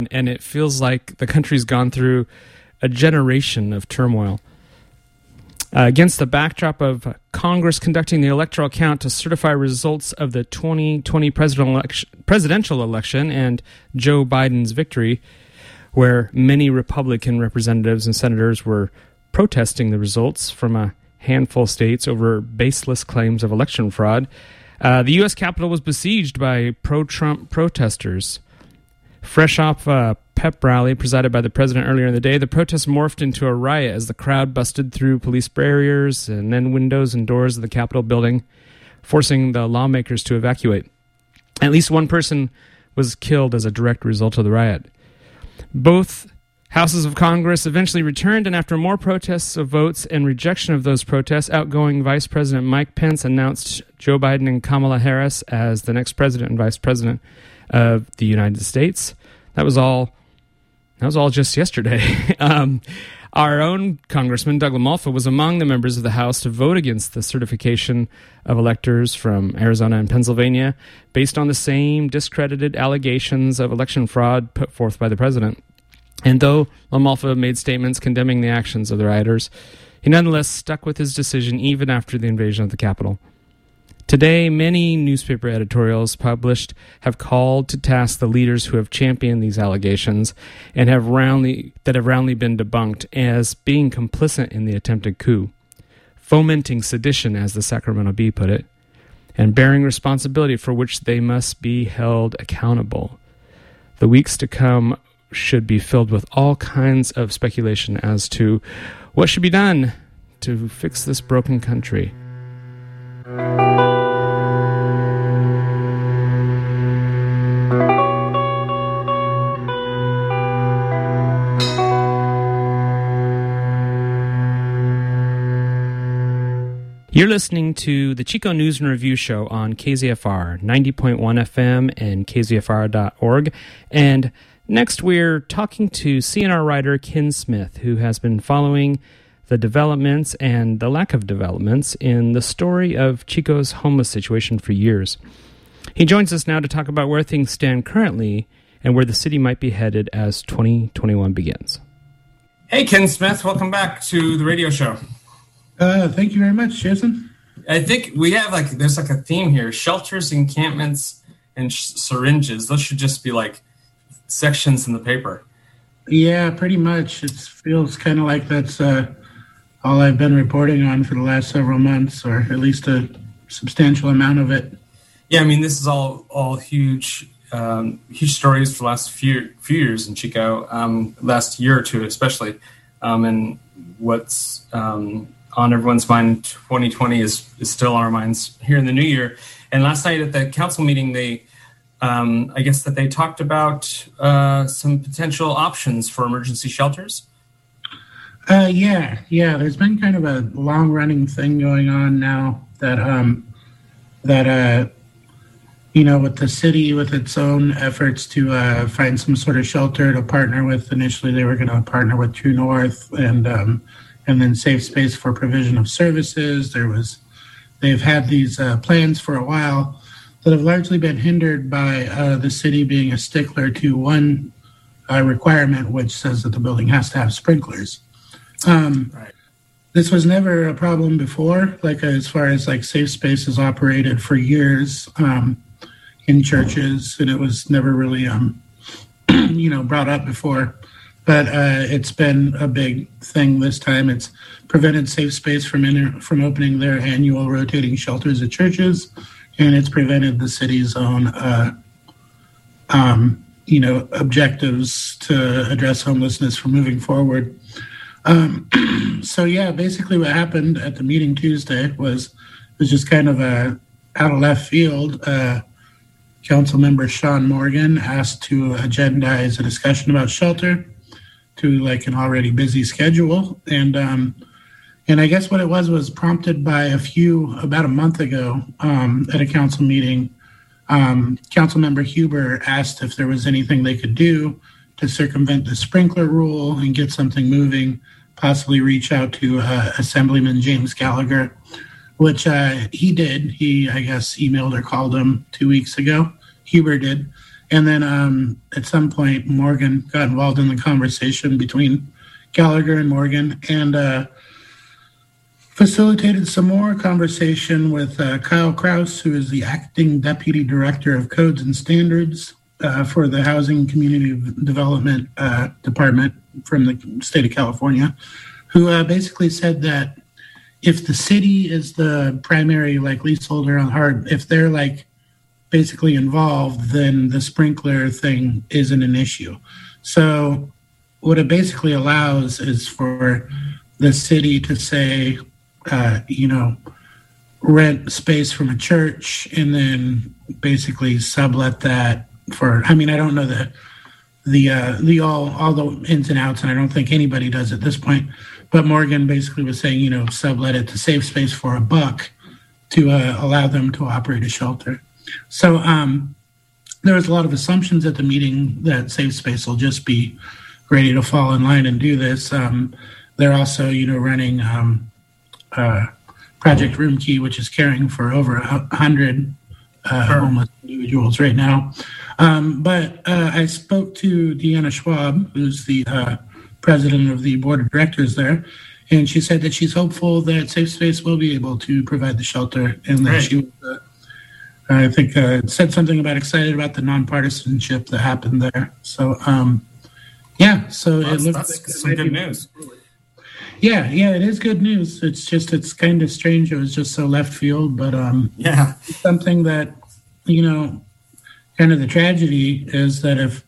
and it feels like the country's gone through a generation of turmoil. Against the backdrop of Congress conducting the electoral count to certify results of the 2020 presidential election and Joe Biden's victory, where many Republican representatives and senators were protesting the results from a handful of states over baseless claims of election fraud, the U.S. Capitol was besieged by pro-Trump protesters. Fresh off a pep rally presided by the president earlier in the day, the protest morphed into a riot as the crowd busted through police barriers and then windows and doors of the Capitol building, forcing the lawmakers to evacuate. At least one person was killed as a direct result of the riot. Both houses of Congress eventually returned, and after more protests of votes and rejection of those protests, outgoing Vice President Mike Pence announced Joe Biden and Kamala Harris as the next president and vice president of the United States. That was all just yesterday. Our own Congressman Doug LaMalfa was among the members of the House to vote against the certification of electors from Arizona and Pennsylvania based on the same discredited allegations of election fraud put forth by the president. And though LaMalfa made statements condemning the actions of the rioters, he nonetheless stuck with his decision even after the invasion of the Capitol. Today, many newspaper editorials published have called to task the leaders who have championed these allegations and have roundly been debunked as being complicit in the attempted coup, fomenting sedition, as the Sacramento Bee put it, and bearing responsibility for which they must be held accountable. The weeks to come should be filled with all kinds of speculation as to what should be done to fix this broken country. You're listening to the Chico News and Review Show on KZFR 90.1 FM and KZFR.org. And next, we're talking to CNR writer Ken Smith, who has been following the developments and the lack of developments in the story of Chico's homeless situation for years. He joins us now to talk about where things stand currently and where the city might be headed as 2021 begins. Hey, Ken Smith, welcome back to the radio show. Thank you very much, Jason. I think we have there's a theme here: shelters, encampments, and syringes. Those should just be sections in the paper. Yeah, pretty much. It feels kind of like that's all I've been reporting on for the last several months, or at least a substantial amount of it. Yeah, I mean, this is all huge stories for the last few years in Chico, last year or two especially, and what's on everyone's mind. 2020 is still on our minds here in the new year. And last night at the council meeting, they I guess that they talked about some potential options for emergency shelters. Yeah. There's been kind of a long-running thing going on now that with the city, with its own efforts to find some sort of shelter to partner with. Initially, they were going to partner with True North and then Safe Space for provision of services. They've had these plans for a while that have largely been hindered by the city being a stickler to one requirement, which says that the building has to have sprinklers. Right. This was never a problem before, as far as Safe Space has operated for years in churches, and it was never really brought up before. But it's been a big thing this time. It's prevented Safe Space from opening their annual rotating shelters at churches, and it's prevented the city's own, objectives to address homelessness from moving forward. So basically what happened at the meeting Tuesday was just kind of out of left field. Council member Sean Morgan asked to agendize a discussion about shelter to an already busy schedule. And I guess what it was prompted by about a month ago at a council meeting. Councilmember Huber asked if there was anything they could do to circumvent the sprinkler rule and get something moving, possibly reach out to Assemblyman James Gallagher, which he did. He, I guess, emailed or called him 2 weeks ago. Huber did. And then at some point, Morgan got involved in the conversation between Gallagher and Morgan, and facilitated some more conversation with Kyle Kraus, who is the acting deputy director of codes and standards for the Housing Community Development Department from the state of California, who basically said that if the city is the primary leaseholder or if they're basically involved, then the sprinkler thing isn't an issue. So what it basically allows is for the city to say, rent space from a church and then basically sublet that for, I don't know all the ins and outs, and I don't think anybody does at this point, but Morgan basically was saying, sublet it to Safe Space for $1 to allow them to operate a shelter. So there was a lot of assumptions at the meeting that Safe Space will just be ready to fall in line and do this. They're also, running Project Room Key, which is caring for over 100 homeless individuals right now. But I spoke to Deanna Schwab, who's the president of the board of directors there, and she said that she's hopeful that Safe Space will be able to provide the shelter, and that she was, I think, said something about excited about the nonpartisanship that happened there. So, so it looks like some good news. Yeah, it is good news. It's kind of strange. It was just so left field, but something that, kind of the tragedy is that if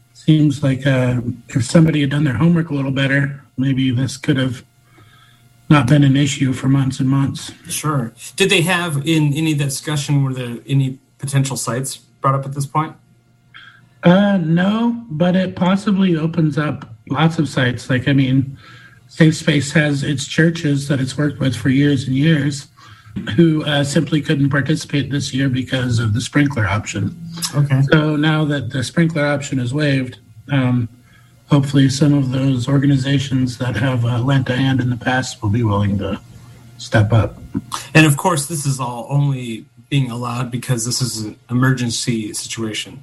somebody had done their homework a little better, maybe this could have not been an issue for months and months. Sure. Did they have in any of that discussion, were there any potential sites brought up at this point? No, but it possibly opens up lots of sites. Safe Space has its churches that it's worked with for years and years who simply couldn't participate this year because of the sprinkler option. Okay. So now that the sprinkler option is waived, hopefully some of those organizations that have lent a hand in the past will be willing to step up. And of course, this is all only being allowed because this is an emergency situation.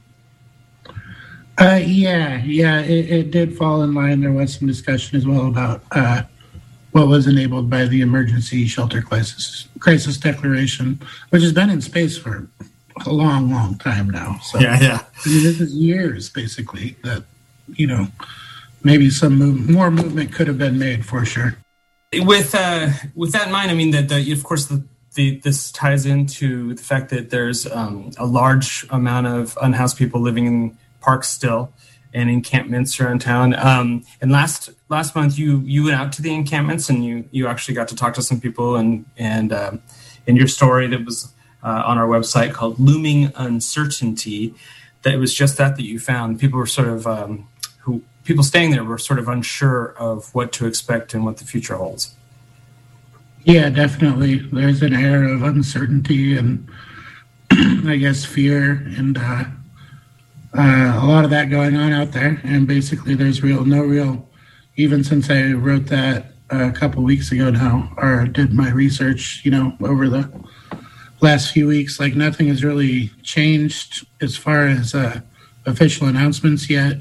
It did fall in line. There was some discussion as well about what was enabled by the Emergency Shelter Crisis Declaration, which has been in space for a long, long time now. So, this is years, basically, that, maybe some more movement could have been made for sure. With that in mind, of course, this ties into the fact that there's a large amount of unhoused people living in parks still and encampments around town. And last month you went out to the encampments and you actually got to talk to some people and in your story that was on our website called Looming Uncertainty, that it was just that you found people were sort of people staying there were sort of unsure of what to expect and what the future holds. Yeah, definitely. There's an air of uncertainty and I guess fear and a lot of that going on out there, and basically there's no real, even since I wrote that a couple weeks ago now, or did my research, over the last few weeks, nothing has really changed as far as official announcements yet.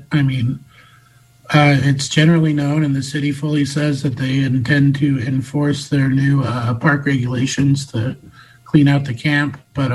It's generally known, and the city fully says that they intend to enforce their new park regulations to clean out the camp, but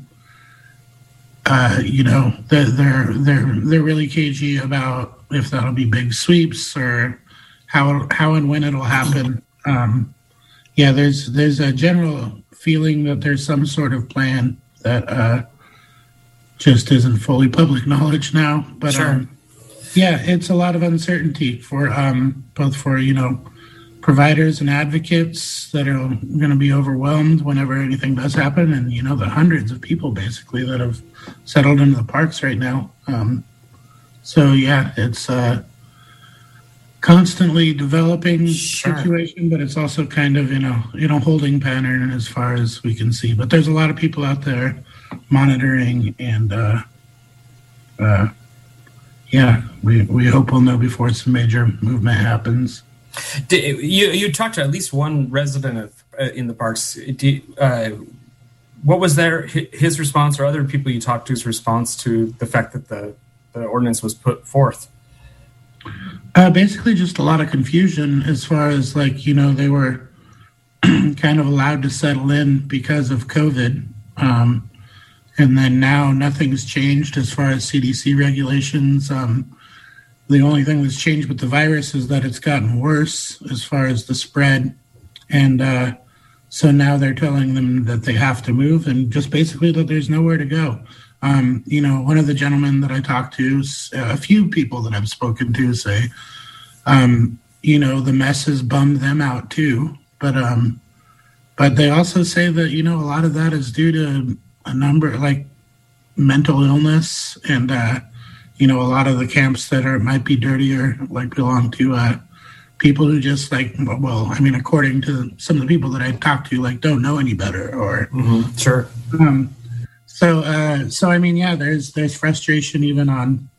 they're really cagey about if that'll be big sweeps or how and when it'll happen. There's a general feeling that there's some sort of plan that just isn't fully public knowledge now. But sure. It's a lot of uncertainty for both for providers and advocates that are going to be overwhelmed whenever anything does happen, and the hundreds of people basically that have settled into the parks right now. It's a constantly developing situation, but it's also kind of in a holding pattern as far as we can see. But there's a lot of people out there monitoring, and we hope we'll know before some major movement happens. You talked to at least one resident in the parks. what was his response or other people you talked to's response to the fact that the ordinance was put forth? Basically just a lot of confusion as far as they were kind of allowed to settle in because of COVID. And then now nothing's changed as far as CDC regulations. The only thing that's changed with the virus is that it's gotten worse as far as the spread. And so now they're telling them that they have to move and just basically that there's nowhere to go. One of the gentlemen that I talked to, a few people that I've spoken to say, the mess has bummed them out too. But they also say that, a lot of that is due to a number like mental illness and, a lot of the camps that might be dirtier, belong to people who just according to some of the people that I talked to, don't know any better or. Mm-hmm. Sure. There's frustration even on,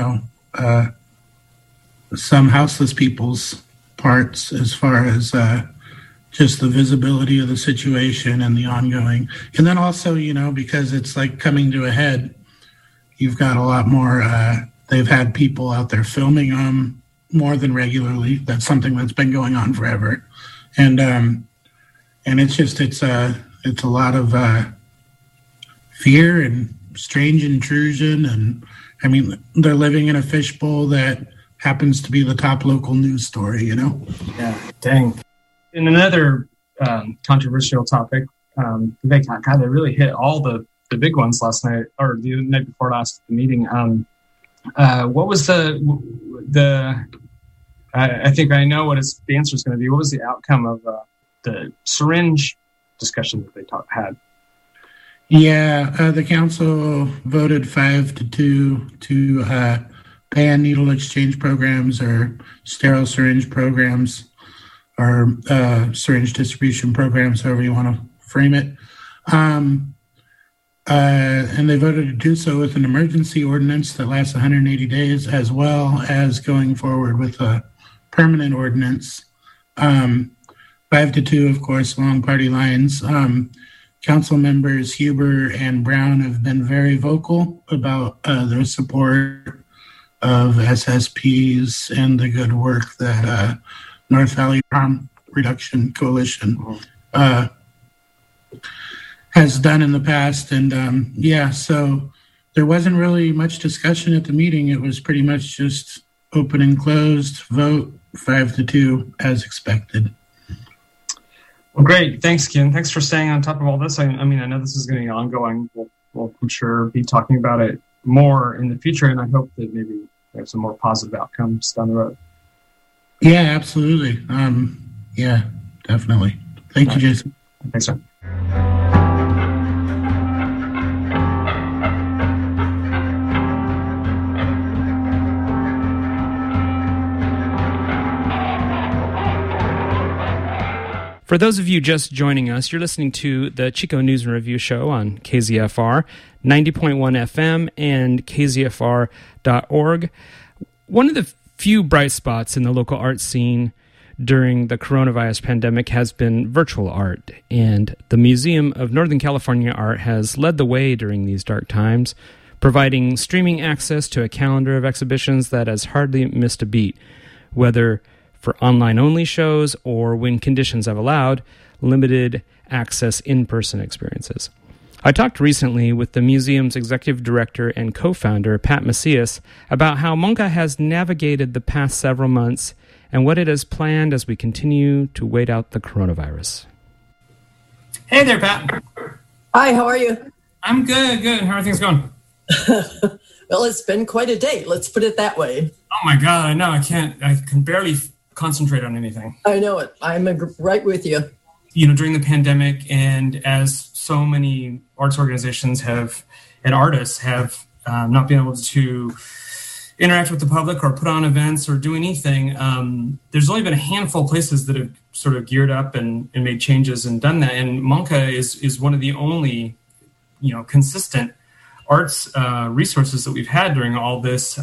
some houseless people's parts as far as just the visibility of the situation and the ongoing. And then also, because it's coming to a head, you've got a lot more, they've had people out there filming them more than regularly. That's something that's been going on forever. And it's a lot of fear and strange intrusion. And they're living in a fishbowl that happens to be the top local news story, Yeah, dang. In another controversial topic, they really hit all the big ones last night or the night before last meeting. What was the I think I know what the answer is going to be. What was the outcome of the syringe discussion that they had? Yeah, the council voted 5-2 to ban needle exchange programs or sterile syringe programs or syringe distribution programs, however you want to frame it. And they voted to do so with an emergency ordinance that lasts 180 days, as well as going forward with a permanent ordinance. 5-2, of course, along party lines. Council members Huber and Brown have been very vocal about their support of SSPs and the good work that North Valley Harm Reduction Coalition has done in the past. And so there wasn't really much discussion at the meeting. It was pretty much just open and closed, vote 5-2 as expected. Well, great. Thanks, Ken. Thanks for staying on top of all this. I know this is going to be ongoing. We'll I'm sure, be talking about it more in the future, and I hope that maybe we have some more positive outcomes down the road. Yeah, absolutely. Yeah, definitely. Thank you, Jason. Thanks, sir. For those of you just joining us, you're listening to the Chico News and Review Show on KZFR, 90.1 FM and KZFR.org. One of the few bright spots in the local art scene during the coronavirus pandemic has been virtual art, and the Museum of Northern California Art has led the way during these dark times, providing streaming access to a calendar of exhibitions that has hardly missed a beat, whether for online-only shows or, when conditions have allowed, limited access in-person experiences. I talked recently with the museum's executive director and co-founder, Pat Macias, about how MONCA has navigated the past several months and what it has planned as we continue to wait out the coronavirus. Hey there, Pat. Hi, how are you? I'm good. How are things going? Well, it's been quite a day. Let's put it that way. Oh my God, I know. I can barely concentrate on anything. I know it. I'm right with you. During the pandemic, and as so many arts organizations and artists have not been able to interact with the public or put on events or do anything, there's only been a handful of places that have sort of geared up and made changes and done that. And MONCA is one of the only, consistent arts resources that we've had during all this.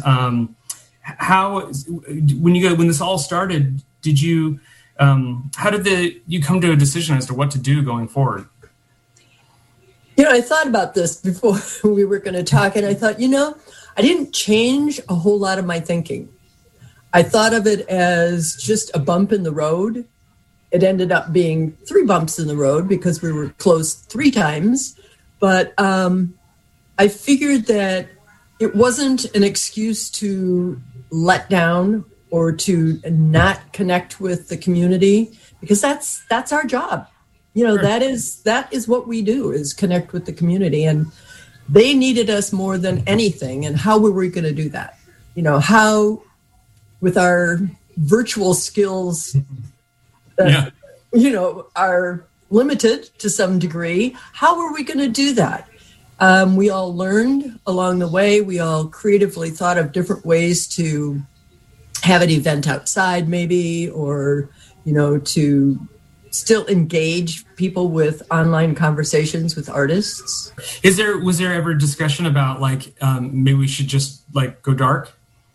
When this all started, did you how did you come to a decision as to what to do going forward? I thought about this before we were going to talk, and I thought, I didn't change a whole lot of my thinking. I thought of it as just a bump in the road. It ended up being 3 bumps in the road because we were closed 3 times. But I figured that it wasn't an excuse to let down or to not connect with the community, because that's our job. Sure. that is what we do, is connect with the community, and they needed us more than anything. And how were we going to do that? How, with our virtual skills that, are limited to some degree, how were we going to do that? We all learned along the way. We all creatively thought of different ways to have an event outside maybe, or, to still engage people with online conversations with artists. Was there ever discussion about maybe we should just go dark?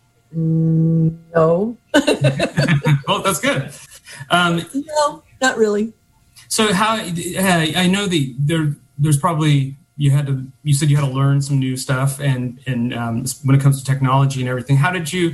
No. Well, that's good. No, not really. So how, I know there's probably, you said you had to learn some new stuff, and when it comes to technology and everything, how did you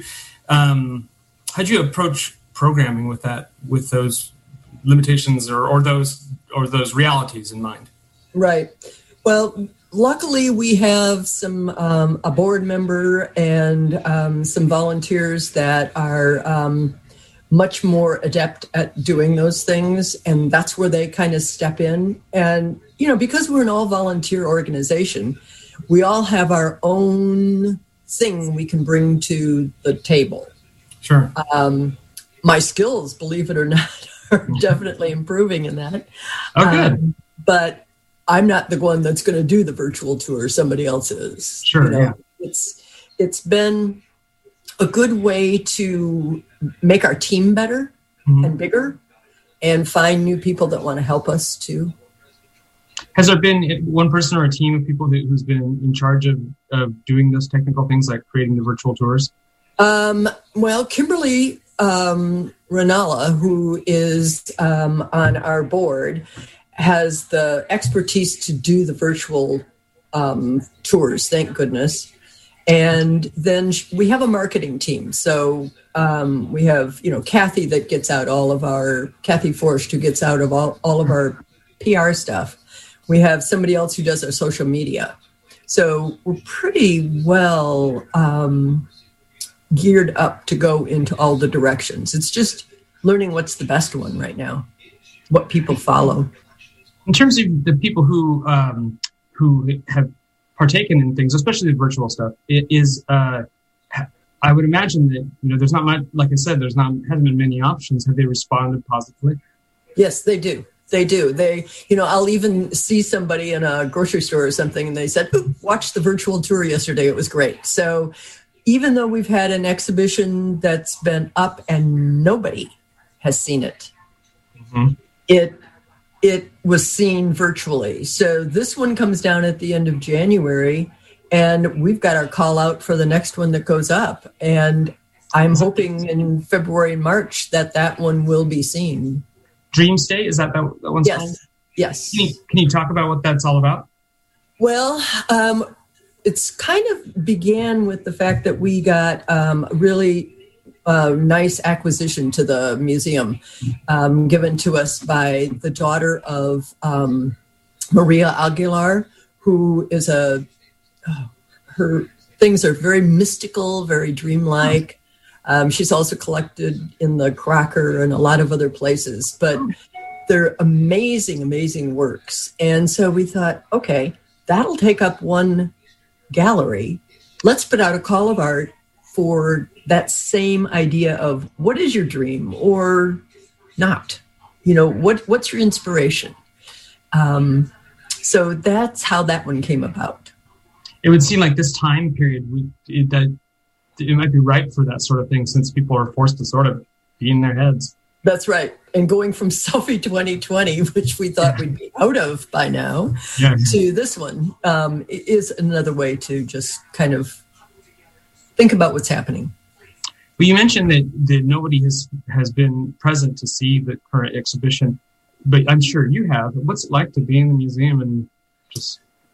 approach programming with those limitations or those realities in mind? Right. Well, luckily we have a board member and some volunteers that are much more adept at doing those things, and that's where they kind of step in. And because we're an all volunteer organization, we all have our own thing we can bring to the table. Sure. My skills, believe it or not, are definitely improving in that. Oh, good. But I'm not the one that's going to do the virtual tour. Somebody else is. Sure. Yeah. It's been a good way to make our team better and bigger, and find new people that want to help us too. Has there been one person or a team of people who's been in charge of doing those technical things, like creating the virtual tours? Well, Kimberly Ranalla, who is on our board, has the expertise to do the virtual tours, thank goodness. And then we have a marketing team. So we have, Kathy that gets out Kathy Forst, who gets out of all of our PR stuff. We have somebody else who does our social media. So we're pretty well geared up to go into all the directions. It's just learning what's the best one right now, what people follow. In terms of the people who have partaken in things, especially the virtual stuff, it is I would imagine that there's not much. Like I said, hasn't been many options. Have they responded positively? Yes, they do. They do. I'll even see somebody in a grocery store or something, and they said, "Watched the virtual tour yesterday. It was great." So even though we've had an exhibition that's been up and nobody has seen it, it was seen virtually. So this one comes down at the end of January, and we've got our call out for the next one that goes up. And I'm hoping in February and March that one will be seen. Dream State, is that one's called? Yes. Can you talk about what that's all about? Well, it's kind of began with the fact that we got really nice acquisition to the museum, given to us by the daughter of Maria Aguilar, who is her things are very mystical, very dreamlike. She's also collected in the Crocker and a lot of other places, but they're amazing, amazing works. And so we thought, okay, that'll take up one gallery. Let's put out a call of art for that same idea of what is your dream or not? What's your inspiration? So that's how that one came about. It would seem like this time period, it might be ripe for that sort of thing, since people are forced to sort of be in their heads. That's right. And going from Selfie 2020, which we thought we'd be out of by now, to this one is another way to just kind of think about what's happening. Well, you mentioned that nobody has been present to see the current exhibition, but I'm sure you have. What's it like to be in the museum and just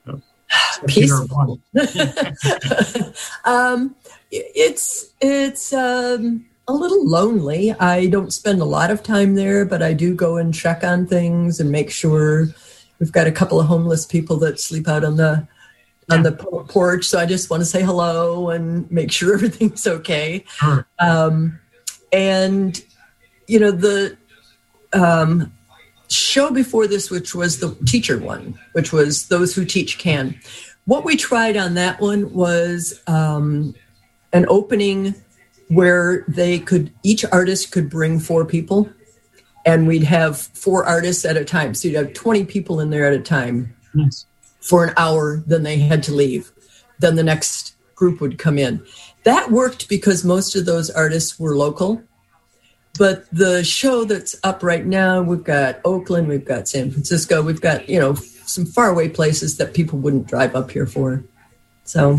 Peaceful. It's a little lonely. I don't spend a lot of time there, but I do go and check on things and make sure. We've got a couple of homeless people that sleep out on the porch, so I just want to say hello and make sure everything's okay. Sure. And the show before this, which was the teacher one, which was Those Who Teach Can. What we tried on that one was an opening where each artist could bring 4 people, and we'd have 4 artists at a time. So you'd have 20 people in there at a time. Nice. For an hour, then they had to leave. Then the next group would come in. That worked because most of those artists were local. But the show that's up right now, we've got Oakland, we've got San Francisco, we've got, some faraway places that people wouldn't drive up here for. So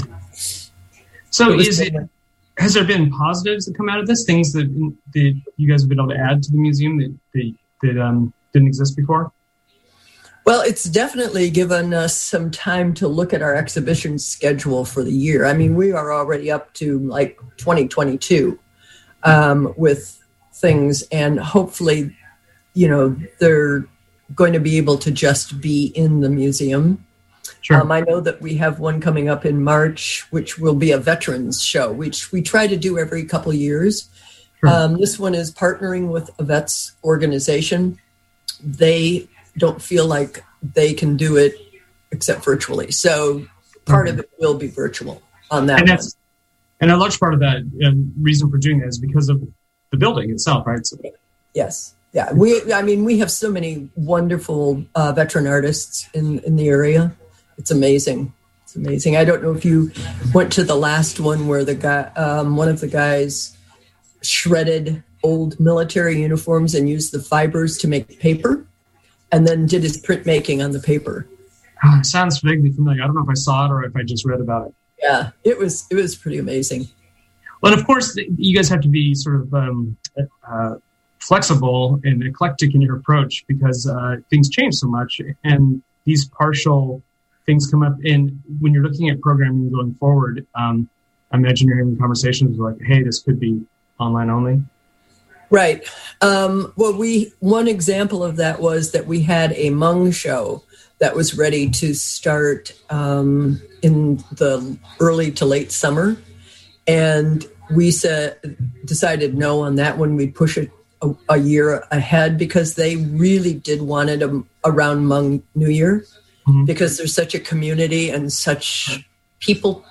has there been positives that come out of this? Things that you guys have been able to add to the museum that didn't exist before? Well, it's definitely given us some time to look at our exhibition schedule for the year. I mean, we are already up to 2022 with things, and hopefully, they're going to be able to just be in the museum. Sure. I know that we have one coming up in March, which will be a veterans show, which we try to do every couple of years. Sure. This one is partnering with a vets organization. They don't feel like they can do it except virtually. So part of it will be virtual on that. And a large part of that reason for doing that is because of the building itself, right? So, yes. Yeah. We have so many wonderful veteran artists in the area. It's amazing. It's amazing. I don't know if you went to the last one where the guy, one of the guys shredded old military uniforms and used the fibers to make paper, and then did his printmaking on the paper. Oh, it sounds vaguely familiar. I don't know if I saw it or if I just read about it. Yeah, it was pretty amazing. Well, and of course, you guys have to be sort of flexible and eclectic in your approach because things change so much, and these partial things come up. And when you're looking at programming going forward, I imagine you're having conversations like, "Hey, this could be online only." Right. One example of that was that we had a Hmong show that was ready to start in the early to late summer. And we decided no on that one. We'd push it a year ahead because they really did want it around Hmong New Year, because there's such a community and such people.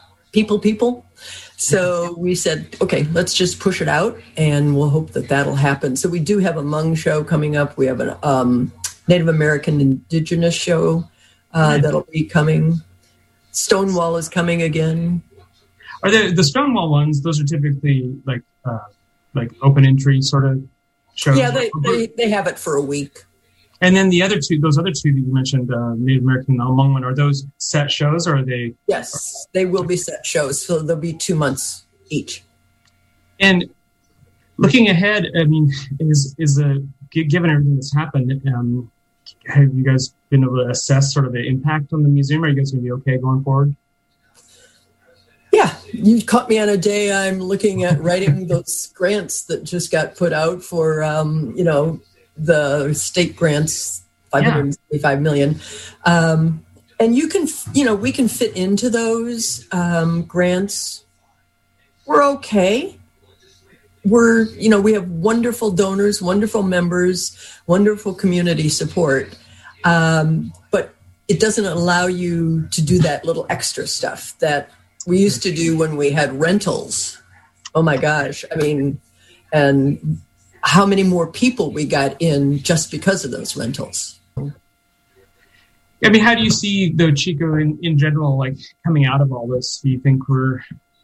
So we said, okay, let's just push it out and we'll hope that that'll happen. So we do have a Hmong show coming up. We have a Native American Indigenous show that'll be coming. Stonewall is coming again. Are the Stonewall ones? Those are typically like open entry sort of shows. Yeah, they have it for a week. And then those other two that you mentioned, Native American and Hmong one, are those set shows or are they? Yes, they will be set shows. So they'll be 2 months each. And looking ahead, I mean, given everything that's happened, have you guys been able to assess sort of the impact on the museum? Are you guys going to be okay going forward? Yeah, you caught me on a day I'm looking at writing those grants that just got put out for, the state grants, $575 million. And we can fit into those grants. We're okay. We have wonderful donors, wonderful members, wonderful community support. But it doesn't allow you to do that little extra stuff that we used to do when we had rentals. Oh my gosh. I mean, and how many more people we got in just because of those rentals. I mean, how do you see the Chico in general, like coming out of all this? Do you think we're,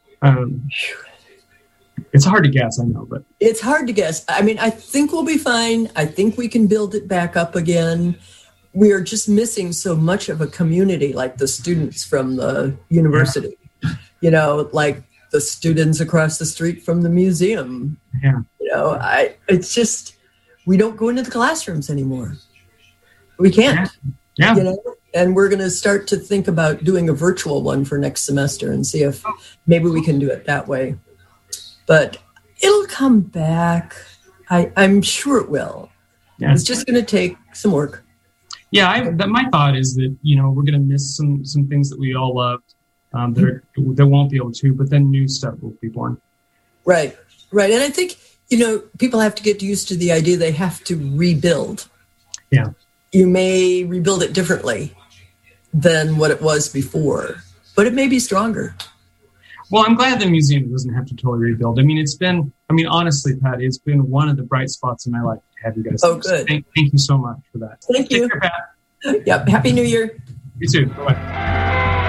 it's hard to guess, I know, but. It's hard to guess. I mean, I think we'll be fine. I think we can build it back up again. We are just missing so much of a community, like the students from the university, like the students across the street from the museum. Yeah. It's just, we don't go into the classrooms anymore. We can't. Yeah. And we're going to start to think about doing a virtual one for next semester and see if maybe we can do it that way. But it'll come back. I'm sure it will. Yeah. It's just going to take some work. Yeah, my thought is that, we're going to miss some things that we all loved that won't be able to, but then new stuff will be born. Right. And I think, people have to get used to the idea they have to rebuild. Yeah. You may rebuild it differently than what it was before, but it may be stronger. Well, I'm glad the museum doesn't have to totally rebuild. Honestly, Pat, it's been one of the bright spots in my life to have you guys. Oh, good. Thank you so much for that. Thank you. Take care, Pat. Yep. Happy New Year. You too. Bye-bye.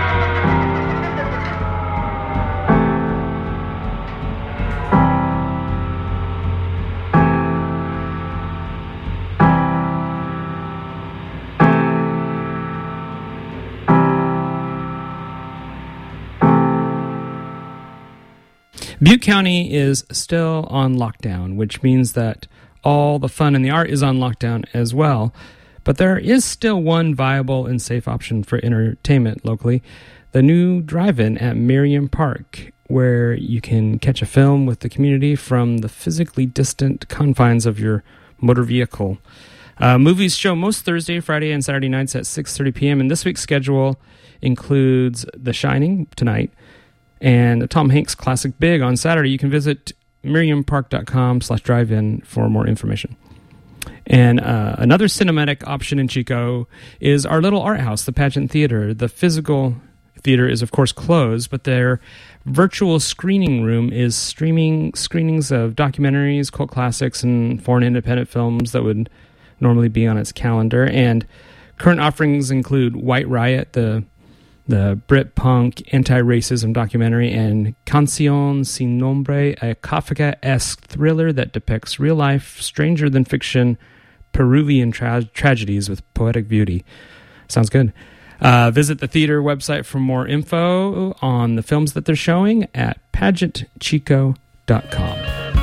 Butte County is still on lockdown, which means that all the fun and the art is on lockdown as well. But there is still one viable and safe option for entertainment locally, the new drive-in at Merriam Park, where you can catch a film with the community from the physically distant confines of your motor vehicle. Movies show most Thursday, Friday, and Saturday nights at 6:30 p.m., and this week's schedule includes The Shining tonight, and Tom Hanks' classic Big on Saturday. You can visit miriampark.com/drive-in for more information. And another cinematic option in Chico is our little art house, the Pageant Theater. The physical theater is, of course, closed, but their virtual screening room is streaming screenings of documentaries, cult classics, and foreign independent films that would normally be on its calendar. And current offerings include White Riot, the Brit-punk anti-racism documentary, and Canción Sin Nombre, a Kafka-esque thriller that depicts real-life, stranger-than-fiction Peruvian tragedies with poetic beauty. Sounds good. Visit the theater website for more info on the films that they're showing at pageantchico.com.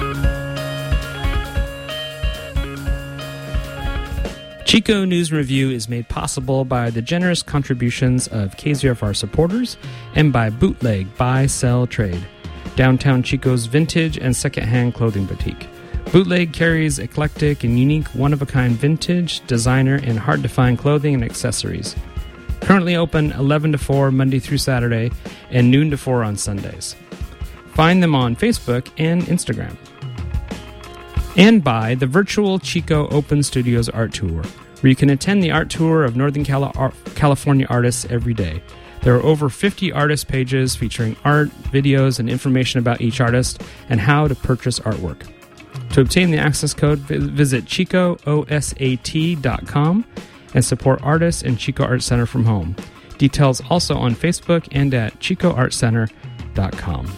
Chico News and Review is made possible by the generous contributions of KZFR supporters and by Bootleg Buy, Sell, Trade, downtown Chico's vintage and secondhand clothing boutique. Bootleg carries eclectic and unique one-of-a-kind vintage, designer, and hard-to-find clothing and accessories. Currently open 11 to 4 Monday through Saturday and noon to 4 on Sundays. Find them on Facebook and Instagram. And by the virtual Chico Open Studios Art Tour, where you can attend the art tour of Northern California artists every day. There are over 50 artist pages featuring art, videos, and information about each artist and how to purchase artwork. To obtain the access code, visit chicoosat.com and support artists and Chico Art Center from home. Details also on Facebook and at chicoartcenter.com.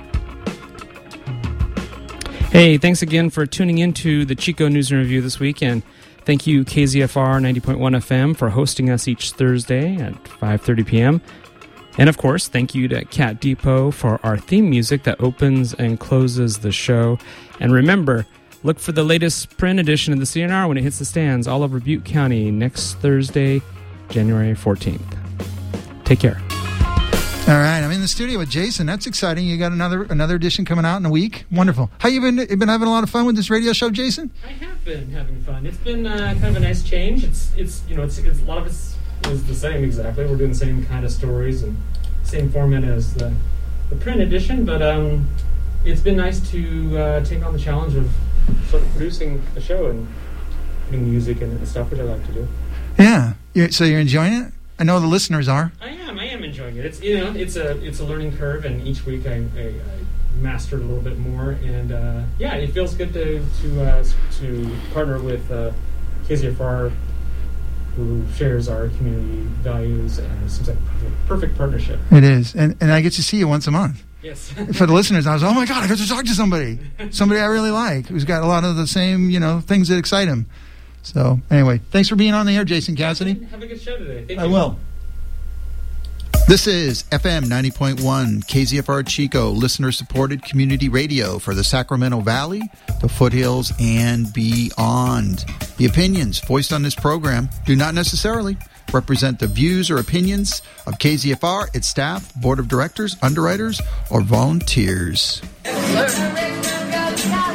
Hey, thanks again for tuning into the Chico News and Review this week, and thank you KZFR 90.1 FM for hosting us each Thursday at 5:30 p.m. And of course, thank you to Cat Depot for our theme music that opens and closes the show. And remember, look for the latest print edition of the CNR when it hits the stands all over Butte County next Thursday, January 14th. Take care. All right, I'm in the studio with Jason. That's exciting. You got another edition coming out in a week. Wonderful. How you been having a lot of fun with this radio show, Jason? I have been having fun. It's been kind of a nice change. It's a lot of it is the same exactly. We're doing the same kind of stories and same format as the print edition, but it's been nice to take on the challenge of sort of producing a show and putting music and stuff, which I like to do. Yeah. So you're enjoying it? I know the listeners are. I am enjoying it. It's it's a learning curve, and each week I master it a little bit more, and it feels good to partner with KZFR, who shares our community values, and it seems like a perfect partnership. It is, and I get to see you once a month. Yes. For the listeners, I was, oh my God, I got to talk to somebody I really like, who's got a lot of the same things that excite him. So, anyway, thanks for being on the air, Jason Cassidy. Have a good show today. Thank you. I will. This is FM 90.1 KZFR Chico, listener-supported community radio for the Sacramento Valley, the foothills, and beyond. The opinions voiced on this program do not necessarily represent the views or opinions of KZFR, its staff, board of directors, underwriters, or volunteers. Yes, sir.